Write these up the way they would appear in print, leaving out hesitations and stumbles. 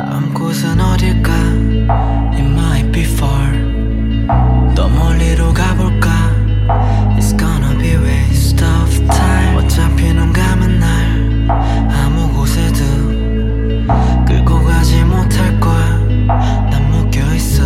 다음 곳은 어딜까? It might be far. 더 멀리로 가볼까? It's gonna be waste of time. 어차피 눈 감은 날 아무 곳에도 끌고 가지 못할 거야. 난 묶여있어.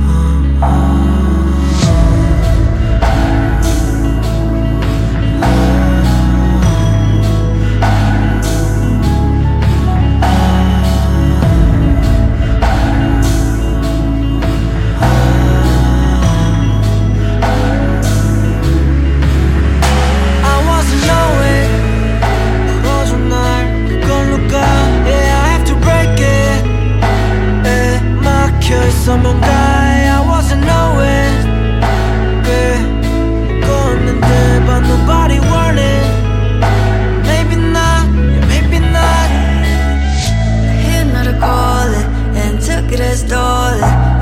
뭔가 I wasn't knowing 꽤 걷는데 but nobody wanted. Maybe not, yeah, maybe not. He another call it and took it as stolen.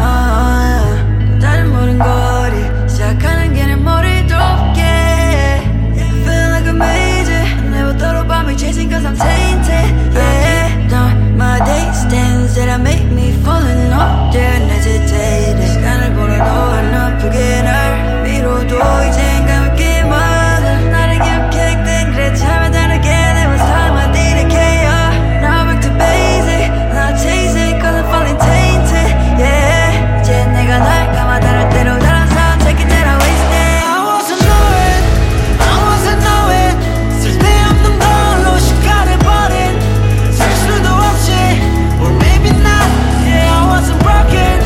다른 모든 거리 시작하는 길에 머리 좁게. Feel like a major. Never thought about me chasing cause I'm tainted. Yeah, down my day stands that I make me fall in love. Yeah, 시간을 보내 너와 아프게 날 미뤄도 이젠 감기 많아. 나를 기억해 그땐 그랬지 하면 다르게. There was time I didn't care. Now back to basic. Not chasing cause I'm falling tainted. Yeah, 이제 내가 날 감아 다를 대로 다른 사람 taking that I wasted. I wasn't knowing, I wasn't knowing. 쓸데없는 걸로 시간을 버린 살 수도 없이 or maybe not. Yeah, I wasn't broken.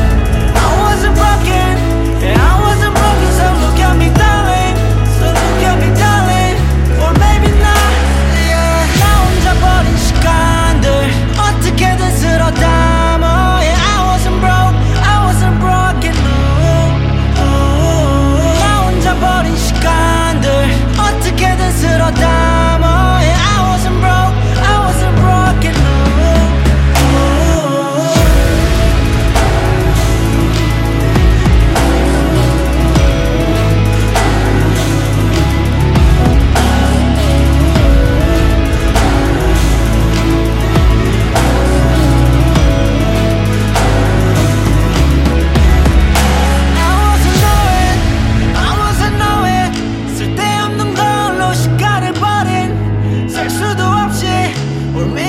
Or maybe